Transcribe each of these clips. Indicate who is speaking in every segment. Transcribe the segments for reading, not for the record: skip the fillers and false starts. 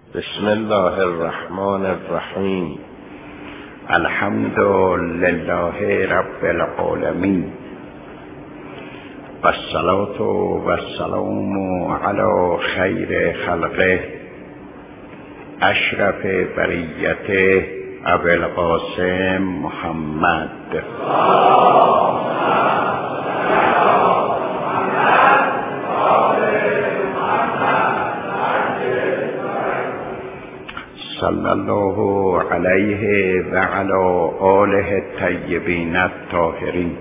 Speaker 1: بسم الله الرحمن الرحیم. الحمد لله رب العالمین و الصلاة و السلام علی خیر خلقه اشرف بریته ابی القاسم محمد صلی الله علیه و علی آله الطیبین الطاهرین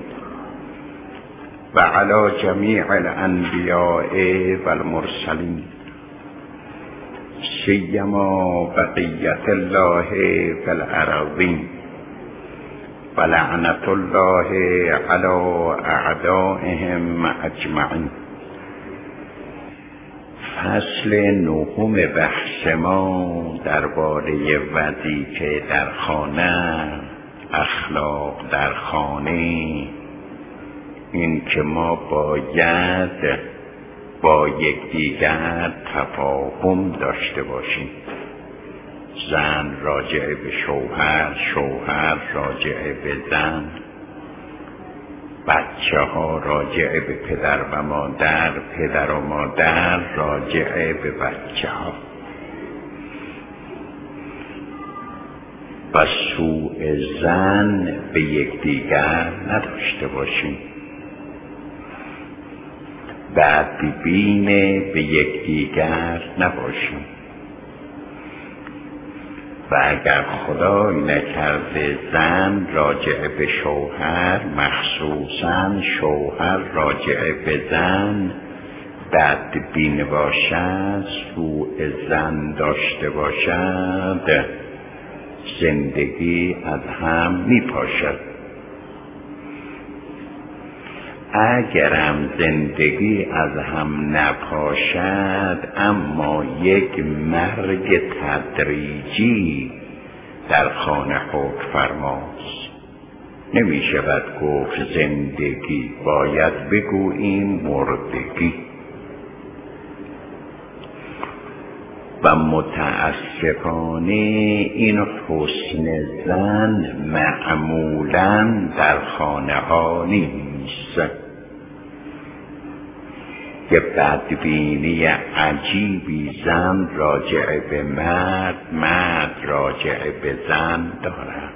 Speaker 1: و علی جمیع الانبیاء و المرسلین سیما بقیت الله فی الارضین و لعنت الله علی اعدائهم اجمعین. فصل نهم بحث ما درباره وظیفه در خانه، اخلاق در خانه، این که ما باید با یکدیگر تفاهم داشته باشیم. زن راجع به شوهر، شوهر راجع به زن، بچه ها راجع به پدر و مادر، پدر و مادر راجع به بچه ها. و سوء ظن به یکدیگر نداشته باشیم، بدبین به یکدیگر نباشیم. و اگر خدای نکرده زن راجع به شوهر، مخصوصا شوهر راجع به زن بدبین باشد، سوء ظن داشته باشد، زندگی از هم می پاشد. اگرم زندگی از هم نپاشد، اما یک مرگ تدریجی در خانه حکم فرماست. نمی شود گفت زندگی، باید بگوییم مردگی. و متاسفانه این حسن زن معمولاً در خانه ها نیست. یه بدبینی عجیبی زن راجع به مرد، مرد راجع به زن دارد.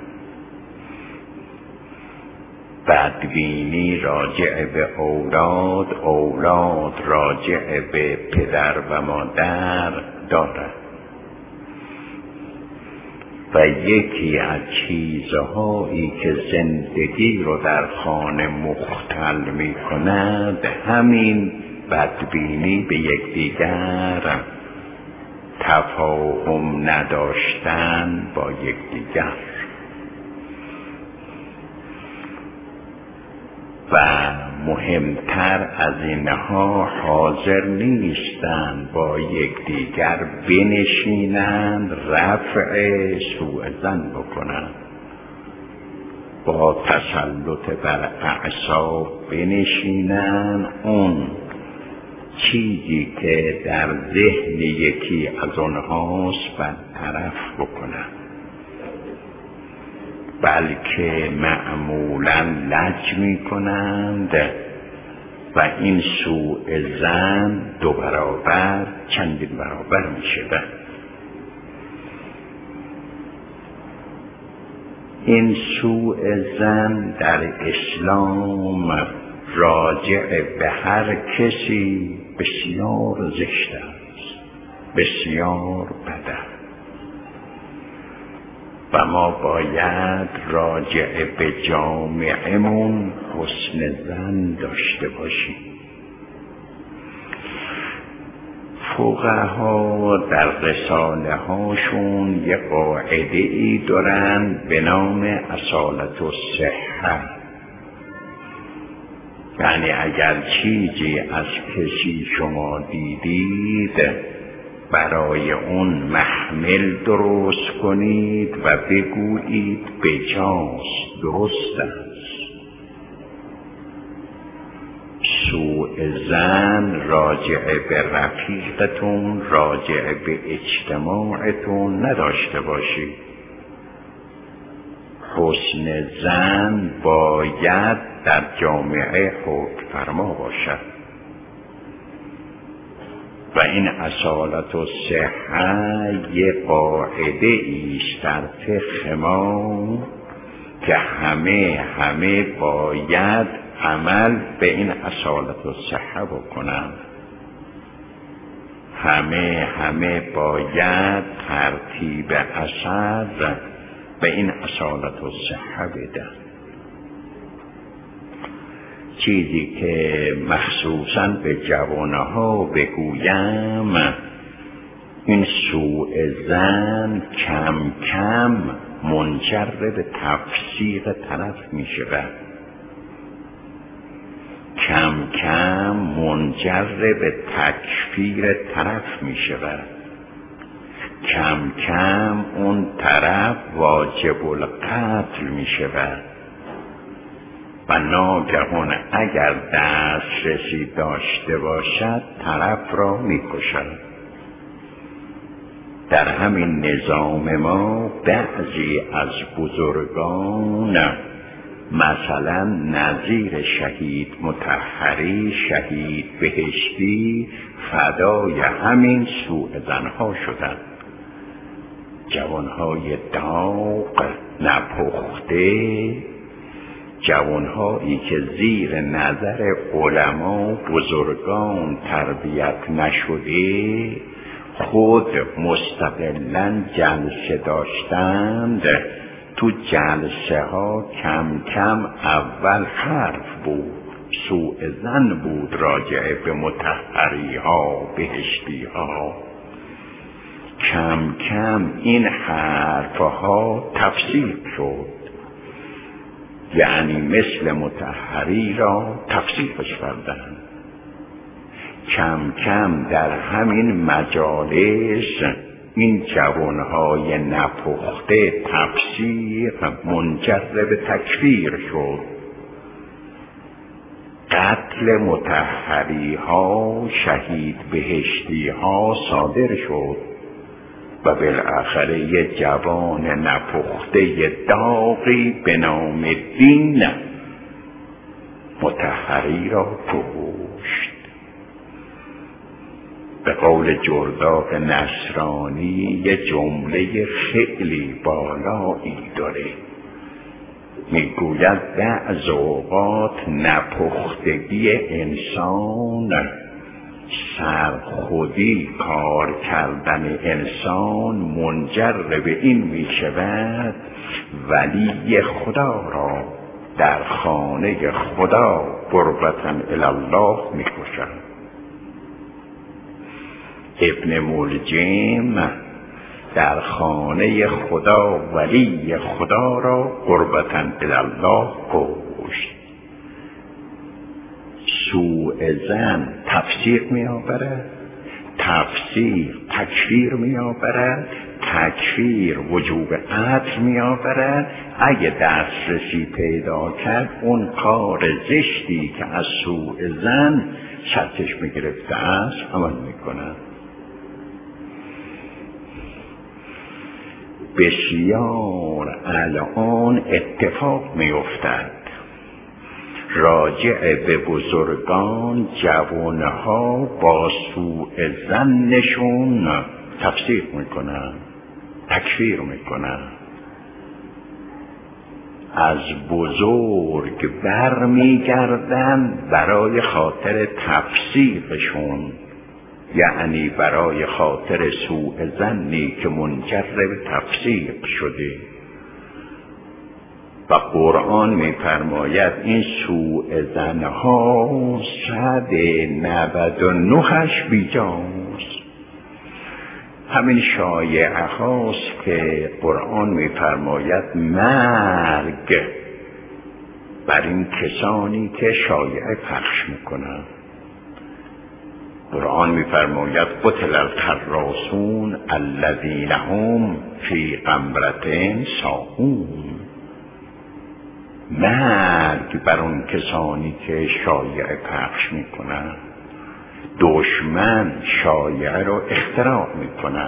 Speaker 1: بدبینی راجع به اولاد، اولاد راجع به پدر و مادر دارد. و یکی از چیزهایی که زندگی رو در خانه مختل می کند، همین بدبینی به یکدیگر، تفاهم نداشتن با یکدیگر. و مهمتر از اینها حاضر نیستند با یکدیگر بنشینند، رفع سوء ظن بکنند، با تسلط بر اعصاب بنشینند، اون چیزی که در ذهن یکی از اونهاست برطرف بکنند. بلکه معمولاً لج می کنند و این سوء ظن دو برابر، چندین برابر می شود. این سوء ظن در اسلام راجع به هر کسی بسیار زشت است، بسیار بد است. و ما باید راجع به جامعه‌مون حسن ظن داشته باشیم. فقها در رساله هاشون یه قاعده ای دارن به نام اصالت الصحه. یعنی اگر چیزی از کسی شما دیدید، برای اون محمل درست کنید و بگویید بجاست، درست است. سوء زن راجع به رفیقتون، راجع به اجتماعتون نداشته باشید. حسن زن باید در جامعه حکم فرما باشد و این اصالت و صحه یک قاعده ایست در فقه ما که همه باید عمل به این اصالت و صحه بکنند. همه باید ترتیب اثر به این اصالت و صحه بدن. چیزی که مخصوصاً به جوانها بگویم، این سوء ظن کم کم منجر به تفسیق طرف می شود، کم کم منجر به تکفیر طرف می شود، کم کم اون طرف واجب القتل می شود و ناگهان اگر دسترسی داشته باشد طرف را می کشد. در همین نظام ما بعضی از بزرگان، مثلا نظیر شهید مطهری، شهید بهشتی، فدای همین سوء ظنها شدند. جوانهای داغ نپخته، جوانهایی که زیر نظر علما بزرگان تربیت نشده، خود مستقلاً جلسه داشتند. تو جلسه ها کم کم اول حرف بود، سوء ظن بود راجع به مطهری ها، بهشتی ها. کم کم این حرف ها تفسیر شد، یعنی مثل مطهری را تفسیرش کردند. کم کم در همین مجالس این جوانهای نپخته تفسیر منجر به تکفیر شد. قتل مطهری ها، شهید بهشتی ها صادر شد و بالاخره یه جوان نپخته داغی به نام دین مطهری را کشت. به قول جرداق نصرانی یه جمله خیلی بالایی داره، میگوید بعض اوقات نپختگی انسان، سرخودی کار کردن انسان منجر به این می شود ولی خدا را در خانه خدا قربتاً الالله می کشد. ابن ملجم در خانه خدا ولی خدا را قربتاً الالله کشت. سوء ظن تفسیر می آورد، تفسیر تکفیر می آورد، تکفیر وجوب قتل می آورد. اگه دسترسی پیدا کرد اون کار زشتی که از سوء ظن سرچشمه گرفته است عمل می کند. بسیار الان اتفاق می افتد راجع به بزرگان، جوانها با سوء ظنشون تفسیر میکنن، تکفیر میکنن، از بزرگ برمیگردن برای خاطر تفسیرشون، یعنی برای خاطر سوء ظنی که منجر به تفسیر شده. و قرآن می‌فرماید این سوء ظنها 199 بیجاست. همین شایعه هاست که قرآن می‌فرماید مرگ بر این کسانی که شایعه پخش میکنند. قرآن می‌فرماید قتل الخراسون الذین هم فی غمرة ساهون. مرگ بر اون کسانی که شایعه پخش میکنن. دشمن شایعه رو اختراع میکنه،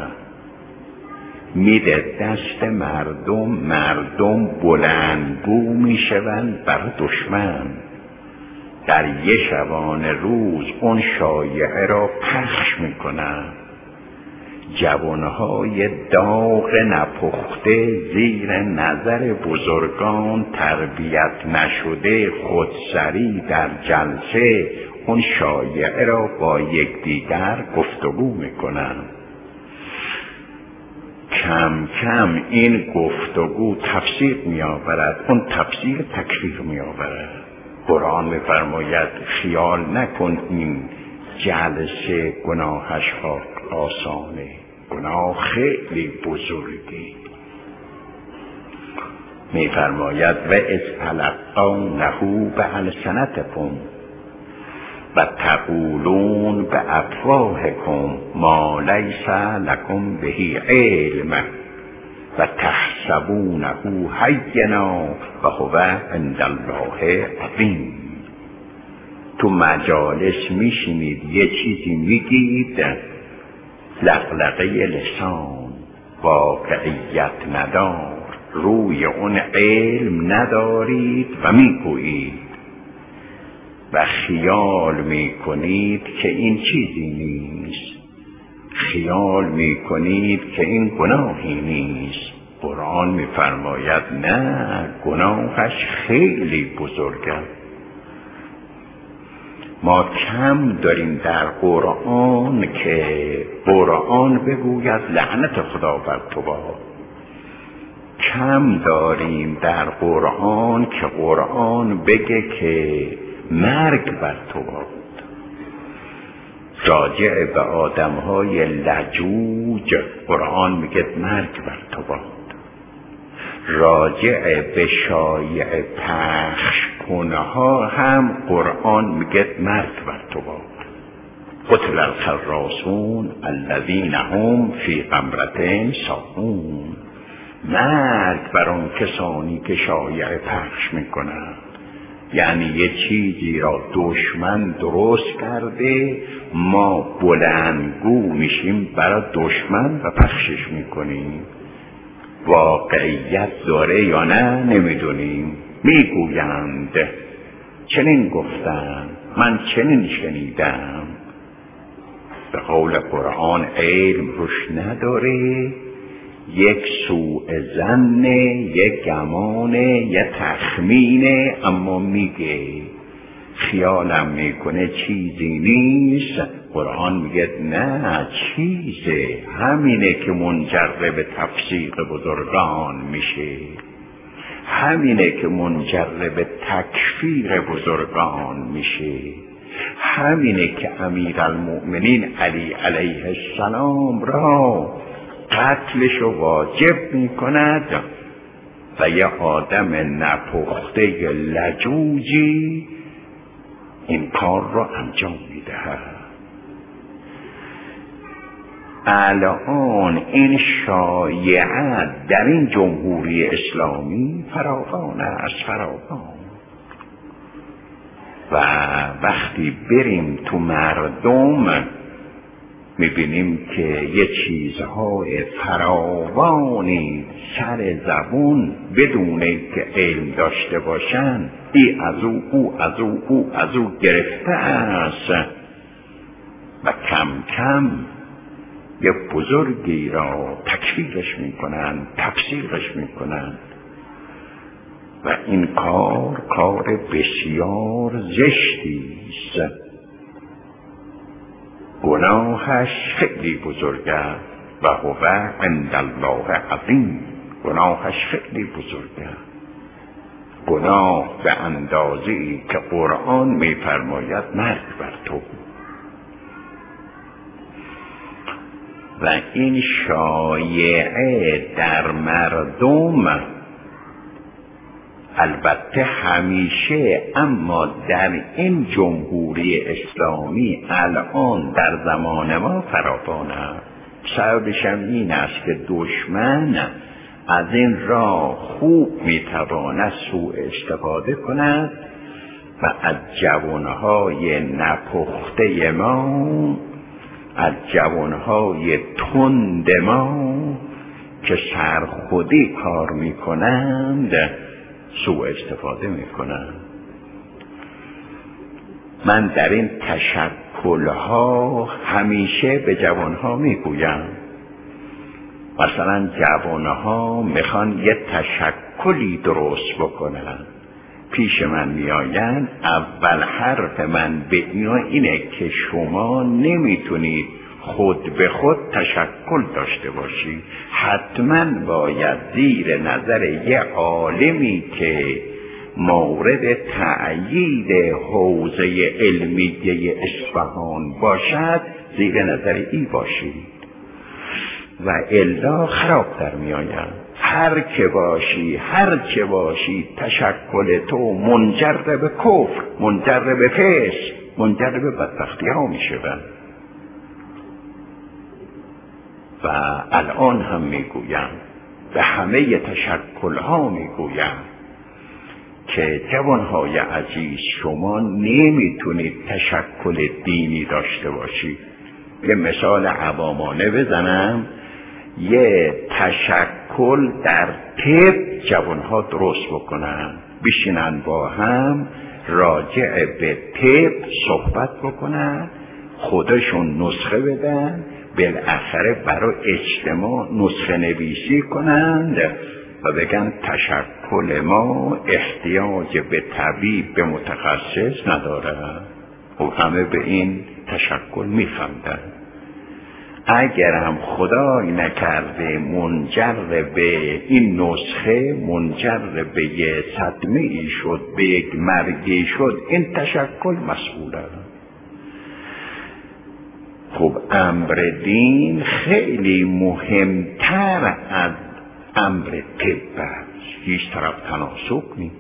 Speaker 1: میده دست مردم، مردم بلندگو میشوند بر دشمن. در یه شبانه روز اون شایعه را پخش میکنن. جوانهای داغ نپخته زیر نظر بزرگان تربیت نشده خودسری در جلسه اون شایعه را با یکدیگر گفتگو میکنن. کم کم این گفتگو تفسیر میآورد، اون تفسیر تکفیر میآورد. قرآن میفرماید خیال نکن این جلسه گناهش آسانه، گناه خیلی بزرگی. میفرماید و از تلقونه بألسنتکم و تقولون بافواهکم ما لیس لکم به علم و تحسبونه هینا و هو عند الله عظیم. تو مجالس میشینید یه چیزی میگید، لقلقه لسان، واقعیت ندار، روی اون علم ندارید و میگویید و خیال میکنید که این چیزی نیست، خیال میکنید که این گناهی نیست. قرآن میفرماید نه، گناهش خیلی بزرگه. ما کم داریم در قرآن که قرآن بگوید لعنت خدا بر تو باد. کم داریم در قرآن که قرآن بگه که مرگ بر تو باد. راجع به آدمهای لجوج قرآن میگه مرگ بر تو باد. راجع به شایع پخش کنه ها هم قرآن میگه مرگ بر تو باد. قتل الخراسون الذین هم فی غمرة ساهون. مرگ بر آن کسانی که شایع پخش میکنند. یعنی یه چیزی را دشمن درست کرده، ما بلندگو میشیم برای دشمن و پخشش میکنیم. واقعیت داره یا نه نمیدونیم. میگویند چنین گفتن، من چنین شنیدم. به قول قرآن علم روش نداره، یک سوء ظن، یک گمان، یک تخمینه، اما میگه خیالم میکنه چیزی نیست. قرآن میگه نه، چیزه. همینه که منجر به تفسیق بزرگان میشه، همینه که منجر به تکفیر بزرگان میشه، همینه که امیرالمؤمنین علی علیه السلام را قتلش واجب میکند و یه آدم نپخته لجوجی این کار را انجام میدهد. الان این شایعه در این جمهوری اسلامی فراوان است، فراوان. و وقتی بریم تو مردم میبینیم که یه چیزهای فراوانی سر زبون بدون که علم داشته باشن، ای از او از او از او گرفته است و کم کم یه بزرگی را تکفیرش میکنن، تفسیرش میکنن و این کار بسیار زشتی است. گناهش خیلی بزرگه و هو عند الله عظیم. گناهش خیلی بزرگه. گناه به اندازه‌ای که قرآن میفرماید مرگ بر تو. و این شایعه در مردم البته همیشه، اما در این جمهوری اسلامی الان در زمان ما فراوان است. سببش هم این است که دشمن از این راه خوب میتواند سوء استفاده کند و از جوانهای نپخته ما، از جوانهای تند ما که سرخودی کار میکنند سوء استفاده میکنند. من در این تشکلها همیشه به جوانها میگویم، مثلا جوانها میخوان یه تشکلی درست بکنن، پیش من میآیند، اول حرف من به اینا اینه که شما نمیتونید خود به خود تشکل داشته باشید، حتما باید زیر نظر یه عالمی که مورد تأیید حوزه علمیه اصفهان باشد زیر نظر ای باشید و الا خراب در می آید. هر که باشی تشکل تو منجر به کفر، منجر به فسق، منجر به بدبختی ها می شود. و الان هم می گویم، به همه تشکل ها می گویم که جوانهای عزیز شما نمیتونید تشکل دینی داشته باشید. یه مثال عوامانه بزنم، یه تشکل در طب جوانها درست بکنن، بشینن با هم راجع به طب صحبت بکنن، خودشون نسخه بدن، بالاخره برای اجتماع نسخه نویسی کنند و بگن تشکل ما احتیاج به طبیب، به متخصص نداره. و همه به این تشکل میخندن. اگرم خدای نکرده منجر به این نسخه منجر به یه صدمه ای شد، به یک مرگی شد، این تشکل مسئوله. خب امر دین خیلی مهمتر از امر طب است، هیچ طرف تناسب نیست.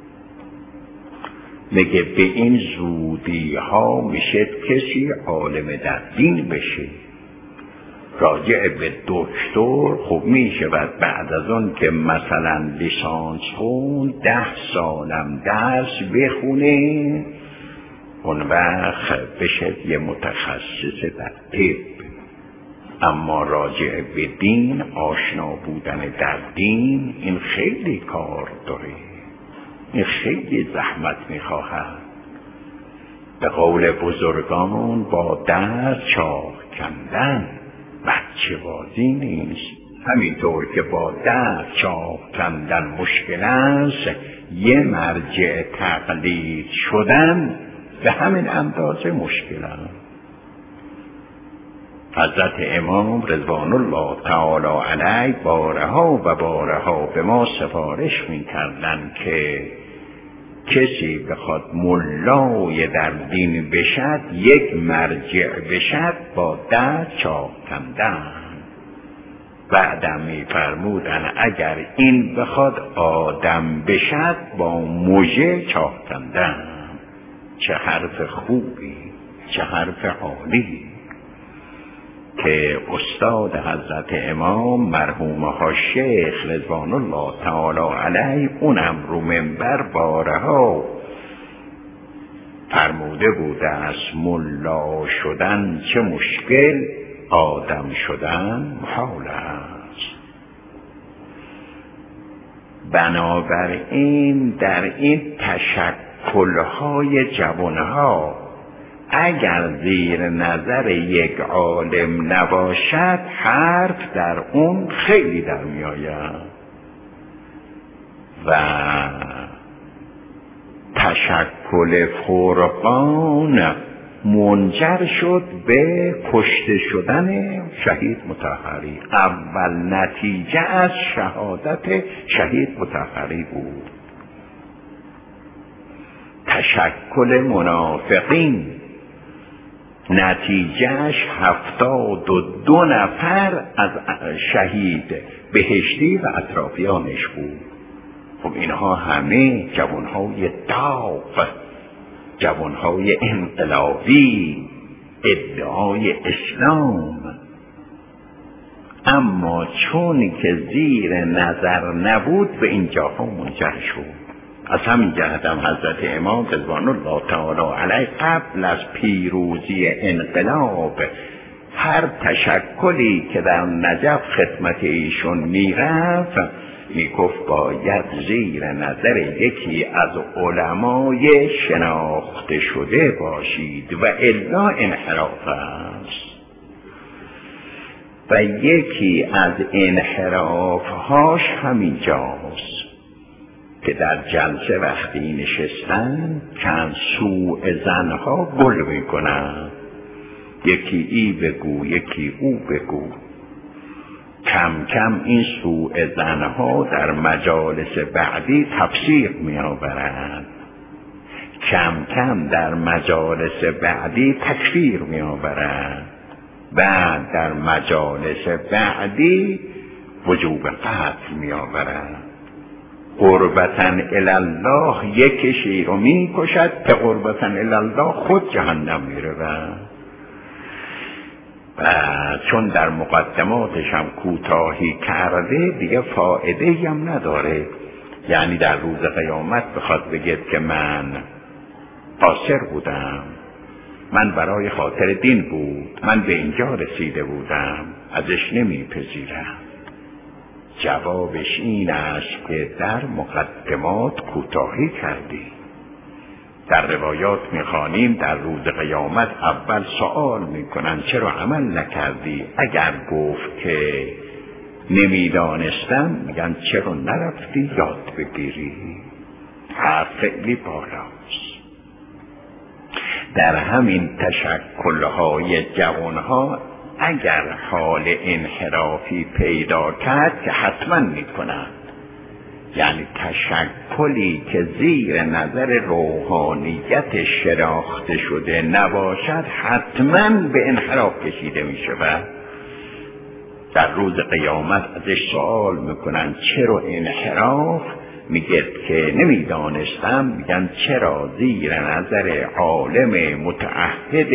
Speaker 1: میگه به این زودی ها میشه کسی عالم در دین بشه. راجع به دکتر خب میشه بعد از اون که مثلا لیسانس خون 10 سالم درس بخونه، اون وقت بشه یه متخصص در طب. اما راجع به دین، آشنا بودن در دین، این خیلی کار داره، این خیلی زحمت میخواهد. به قول بزرگان با دست چاق کندن بچه بازی نیست. همینطور که با دست چاق کندن مشکل است، یه مرجع تقلید شدن به همین اندازه مشکل است. حضرت امام رضوان الله تعالی علیه بارها و بارها به ما سفارش می‌کردند که کسی بخواد ملای در دین بشد، یک مرجع بشد، با دست چاق کندن. بعدم می‌فرمودن اگر این بخواد آدم بشد، با مژه چاق کندن. چه حرف خوبی، چه حرف عالی که استاد حضرت امام مرحوم ها شیخ رضوان الله تعالی علیه اونم رو منبر بارها فرموده بوده است ملا شدن چه مشکل، آدم شدن محال است. بنابراین در این تشکل‌های جوانها اگر زیر نظر یک عالم نباشد، حرف در اون خیلی در می آید و تشکل فرقان منجر شد به کشته شدن شهید مطهری. اول نتیجه از شهادت شهید مطهری بود. تشکل منافقین نتیجهش 72 نفر از شهید بهشتی و اطرافیانش بود. خب اینها همه جوانهای داغ، جوانهای انقلابی، ادعای اسلام، اما چون که زیر نظر نبود به اینجاها منجر شد. از همین جهت هم حضرت امام رضوان الله تعالی علیه قبل از پیروزی انقلاب هر تشکلی که در نجف خدمت ایشون میرفت میگفت باید زیر نظر یکی از علمای شناخته شده باشید و الا انحراف است. و یکی از انحرافهاش همینجاست که در جلسه وقتی نشستن چند سوء زنها گل میکنن، یکی ای بگو یکی او بگو. کم کم این سوء زنها در مجالس بعدی تفسیق می آورند، کم کم در مجالس بعدی تکفیر می آورند، بعد در مجالس بعدی وجوب قتل می آورند. قربتن الالله یکشی رو می کشد که قربتن الالله خود جهنم می رود. و چون در مقدماتش هم کوتاهی کرده دیگه فایده هم نداره، یعنی در روز قیامت بخواد بگید که من قاصر بودم، من برای خاطر دین بود، من به اینجا رسیده بودم، ازش نمیپذیرم. جوابش این است که در مقدمات کوتاهی کردی. در روایات میخوانیم در روز قیامت اول سوال میکنن چرا عمل نکردی؟ اگر گفت که نمیدانستم میگن چرا نرفتی یاد بگیری؟ هر فعلی بالاست. در همین تشکلهای جوانها اگر حال انحرافی پیدا کرد که حتما میکنن، یعنی تشکلی که زیر نظر روحانیت شناخته شده نباشد حتما به انحراف کشیده می شود. در روز قیامت ازش سوال میکنن چرا انحراف؟ میگه که نمیدانستم. میگن چرا؟ زیر نظر عالم متعهد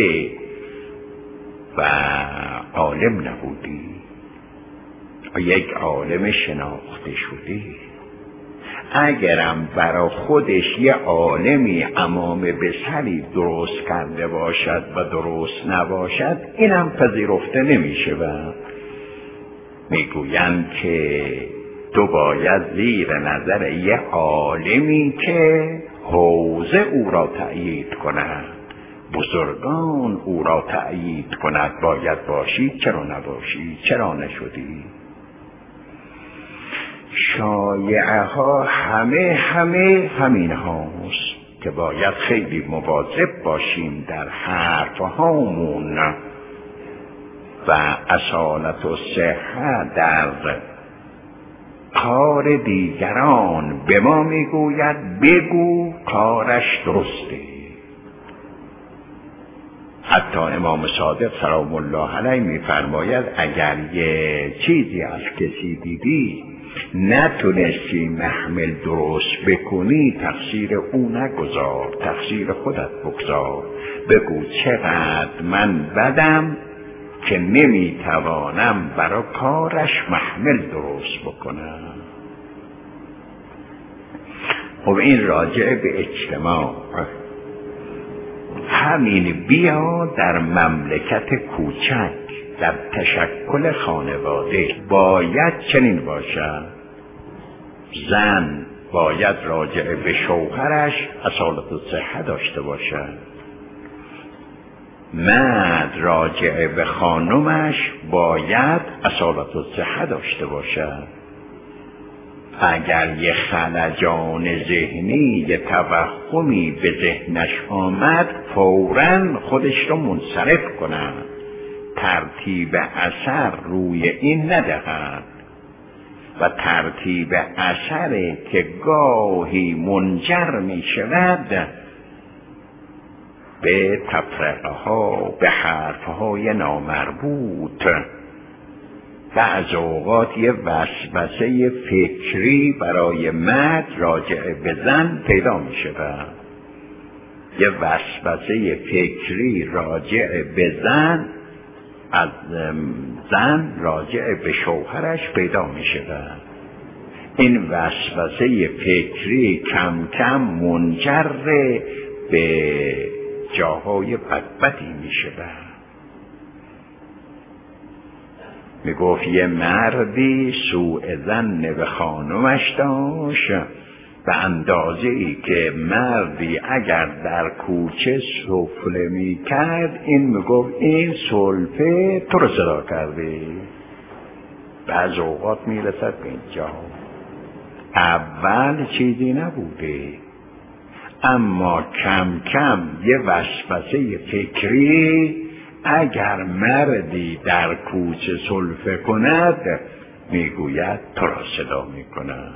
Speaker 1: و عالم نبودی، یک عالم شناخته شدی. اگرم برا خودش یه عالمی امام بسری درست کرده باشد و درست نباشد اینم پذیرفته نمیشه. و میگویند که تو باید زیر نظر یه عالمی که حوزه او را تأیید کند، بزرگان او را تأیید کند باید باشی. چرا نباشی؟ چرا نشدی؟ شایعه ها همین هاست که باید خیلی مواظب باشیم در حرف هامون و اصالت و صحت در کار دیگران. به ما میگوید بگو کارش درسته. حتی امام صادق سلام الله علیه میفرماید اگر یه چیزی از کسی دیدی نتونستی محمل درست بکنی تقصیر او نگذار، تقصیر خودت بگذار. بگو چقدر من بدم که نمیتوانم برای کارش محمل درست بکنم. خب این راجع به اجتماع. همین بیا در مملکت کوچک، در تشکل خانواده باید چنین باشد. زن باید راجع به شوهرش اصالت و صحت داشته باشد، مرد راجع به خانمش باید اصالت و صحت داشته باشد. اگر یه خلجان ذهنی، یه توهمی به ذهنش آمد فوراً خودش رو منصرف کنند، ترتیب اثر روی این ندهد. و ترتیب اثر که گاهی منجر می شود به تفرقه ها، به حرف های نامربوط. بعض اوقات یه وسوسه فکری برای مرد راجع به زن پیدا می شود، یه وسوسه فکری راجع به زن از زن راجع به شوهرش پیدا می شود. این وسوسه فکری کم کم منجر به جاهای بدبدی میشه. میگفت یه مردی سوء ظن به خانومش داشت، به اندازه ای که مردی اگر در کوچه سفله میکرد این میگفت این سلفه تو رو صدا کرده. بعض اوقات میرسد به اینجا. اول چیزی نبوده، اما کم کم یه وسوسه فکری اگر مردی در کوچه سلفه کند میگوید تو را صدا میکند.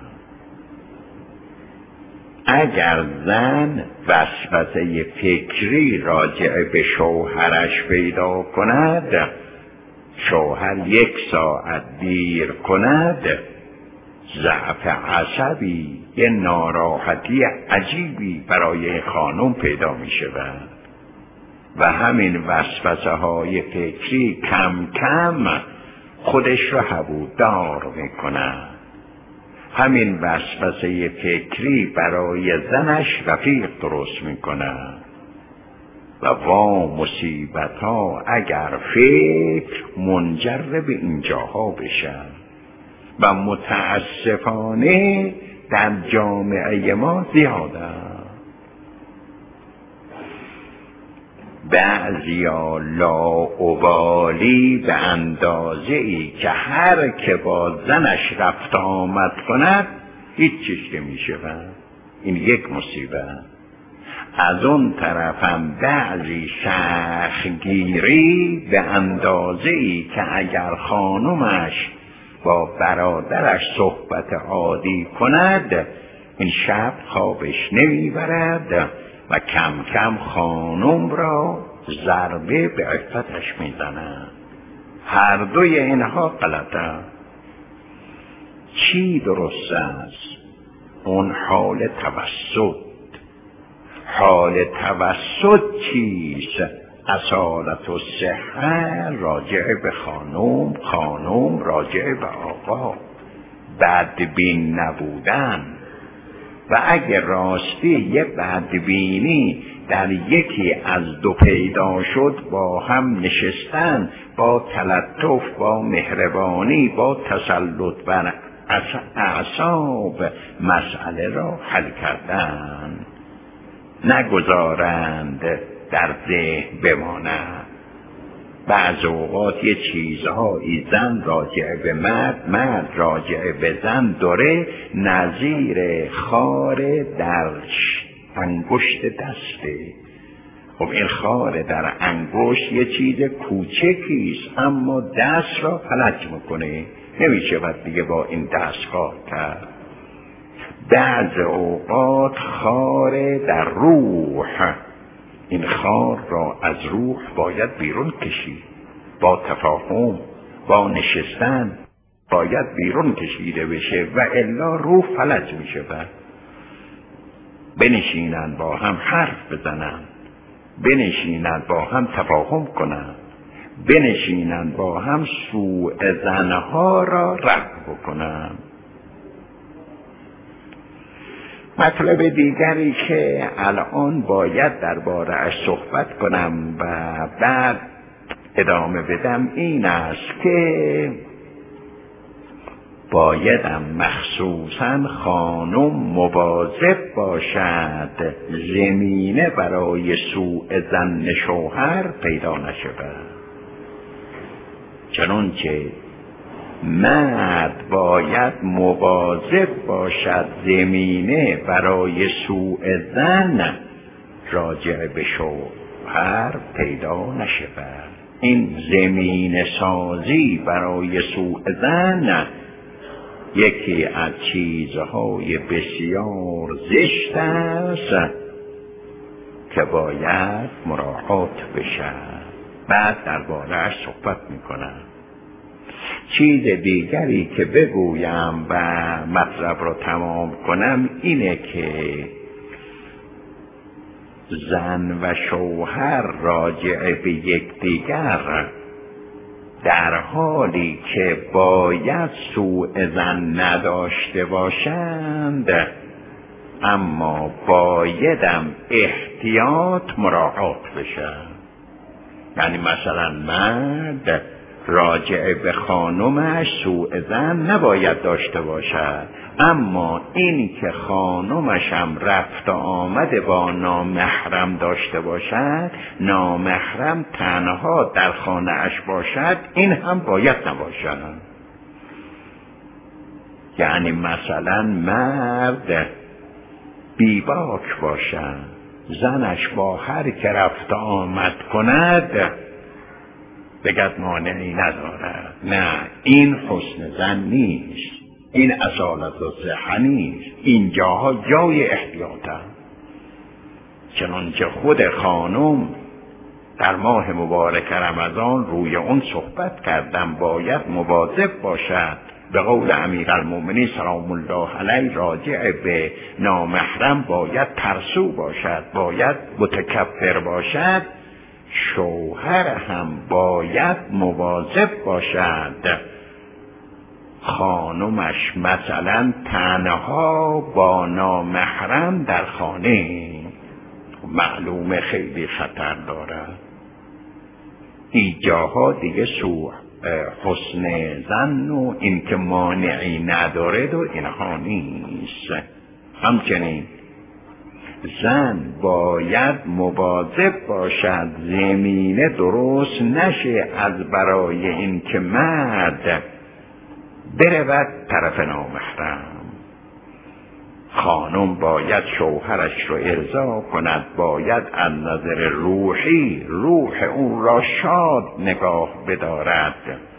Speaker 1: اگر زن وسوسه فکری راجع به شوهرش پیدا کند، شوهر 1 ساعت دیر کند، ضعف عصبی، یه ناراحتی عجیبی برای خانم پیدا می شود و همین وسوسه های فکری کم کم خودش رو حبودار می کند. همین وسوسه فکری برای زنش رفیق درست می کند و وا مصیبت ها اگر فکر منجر به اینجاها بشن و متاسفانه در جامعه ما زیاده. بعضیا لاابالی به اندازه ای که هر که با زنش رفت آمد کند هیچ چیز که می شود. این یک مصیبت. از اون طرفم بعضی شخگیری به اندازه ای که اگر خانومش با برادرش صحبت عادی کند این شب خوابش نمیبرد و کم کم خانم را ضربه به عفتش میزند. هر دوی اینها غلطه. چی درست است؟ اون حال توسط. حال توسط چیست؟ اصالت و صحه راجع به خانم، خانم راجع به آقا. بدبین نبودن. و اگر راستی یه بدبینی در یکی از دو پیدا شد، با هم نشستن، با تلطف، با مهربانی، با تسلط بر اعصاب مسئله را حل کردن، نگذارند در ذهن بماند. بعض اوقات یه چیزهایی زن راجع به مرد، مرد راجع به زن داره، نظیر خار در انگشت دسته. خب این خار در انگشت یه چیز کوچکیست اما دست را فلج میکنه، نمیشه باید دیگه با این دست کار کرد. بعض اوقات خار در روح، این خار را از روح باید بیرون کشید، با تفاهم، با نشستن باید بیرون کشیده بشه و الا روح فلج میشه. بنشینن با هم حرف بزنن، بنشینن با هم تفاهم کنن، بنشینن با هم سوء ظنها را رفع بکنن. مطلب دیگری که الان باید درباره‌اش صحبت کنم و بعد ادامه بدم این است که بایدم مخصوصاً خانم مواظب باشد زمینه برای سوء ظن شوهر پیدا نشود. چنانچه مرد باید مواظب باشد زمینه برای سوء ظن راجع به شوهر پیدا نشود. این زمینه سازی برای سوء ظن یکی از چیزهای بسیار زشت است که باید مراعات بشود. بعد درباره‌اش صحبت میکنم. چیز دیگری که بگویم و مطلب رو تمام کنم اینه که زن و شوهر راجع به یکدیگر در حالی که باید سوء ظن نداشته باشند، اما بایدم احتیاط مراعات بشه. یعنی مثلا مرد راجع به خانمش سوء ظن نباید داشته باشد، اما این که خانمش هم رفت و آمد با نامحرم داشته باشد، نامحرم تنها در خانه اش باشد، این هم باید نباشد. یعنی مثلا مرد بیباک باشد، زنش با هر که رفت و آمد کند بگد مانعی ندارد. نه، این حسن ظن نیست، این اصالت و صحه نیست، اینجاها جای احتیاط است. چنانچه خود خانم در ماه مبارک رمضان روی اون صحبت کردم، باید مواظب باشد. به قول امیرالمؤمنین سلام الله علیه راجع به نامحرم باید ترسو باشد، باید متکبر باشد. شوهر هم باید مواظب باشد خانمش مثلا تنها با نامحرم در خانه، معلومه خیلی خطر دارد. اینجاها دیگه حسن ظن و این که مانعی نداره و اینها نیست. همچنین زن باید مواظب باشد زمینه درست نشه از برای این که مرد برود طرف نامحرم. خانم باید شوهرش رو ارضا کند، باید از نظر روحی روح اون را شاد نگاه بدارد،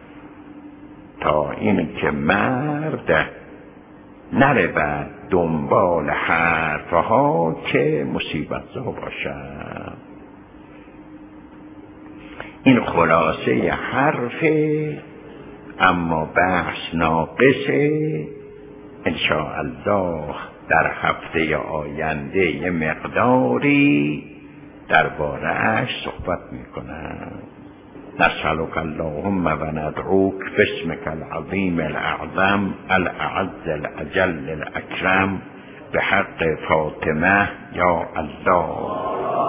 Speaker 1: تا این که مرد نرود دنبال حرفها که مصیبت زا باشد. این خلاصه حرفه، اما بحث ناقصه. انشاءالله در هفته آینده یه مقداری درباره اش صحبت میکنم. نسألك اللهم و ندعوک باسمك العظیم الاعظم الاعز الاجل الاکرم به حق فاطمه یا الله.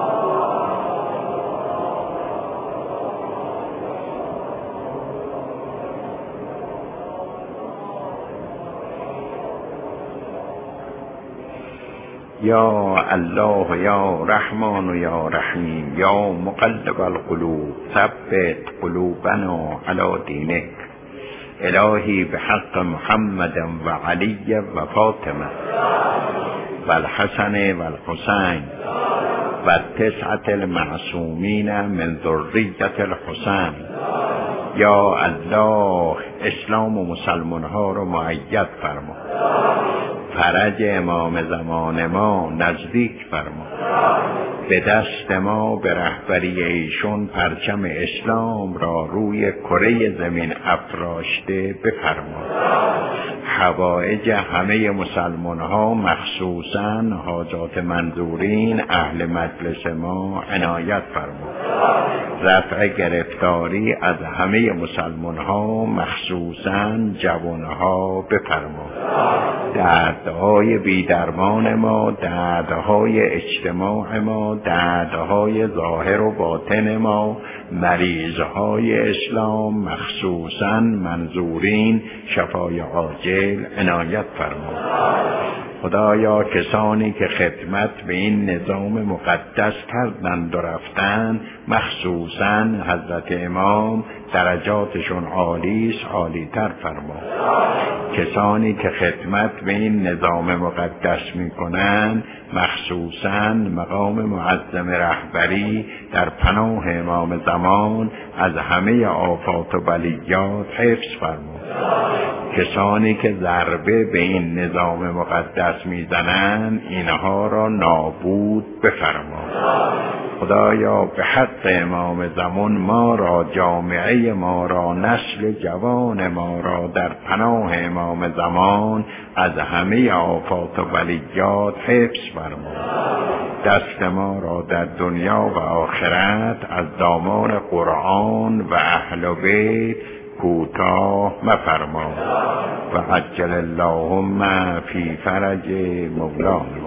Speaker 1: یا الله یا رحمان و یا رحیم یا مقلب القلوب ثبت قلوبنا علی دینک. الهی به حق محمد و علی و فاطمه و الحسن و الحسین و تسعة المعصومین من ذریة الحسین. یا الله اسلام و مسلمان ها رو مؤید فرما، فرج امام زمان ما نزدیک فرما، به دست ما به رهبری ایشون پرچم اسلام را روی کره زمین افراشته بفرما. حوائج همه مسلمان ها مخصوصاً حاجات منظورین اهل مجلس ما عنایت فرما. رفع گرفتاری از همه مسلمان ها مخصوصاً جوان ها بفرما. دردهای بیدرمان ما، دردهای اجتماع ما، دردهای ظاهر و باطن ما، مریضهای اسلام مخصوصاً منظورین شفای عاجل عنایت فرما. خدایا کسانی که خدمت به این نظام مقدس کردند و رفتند، مخصوصاً حضرت امام، درجاتشون عالیست، عالی‌تر فرما. کسانی که خدمت به این نظام مقدس میکنند، مخصوصاً مقام معظم رهبری، در پناه امام زمان از همه آفات و بلیات حفظ فرما. کسانی که ضربه به این نظام مقدس میزنند، اینها را نابود بفرما. خدایا به حق امام زمان ما را، جامعه ما را، نسل جوان ما را در پناه امام زمان از همه آفات و بلیات حفظ فرما. دست ما را در دنیا و آخرت از دامان قرآن و اهل بیت کوتاه مفرما و عجل اللهم فی فرج مولانا.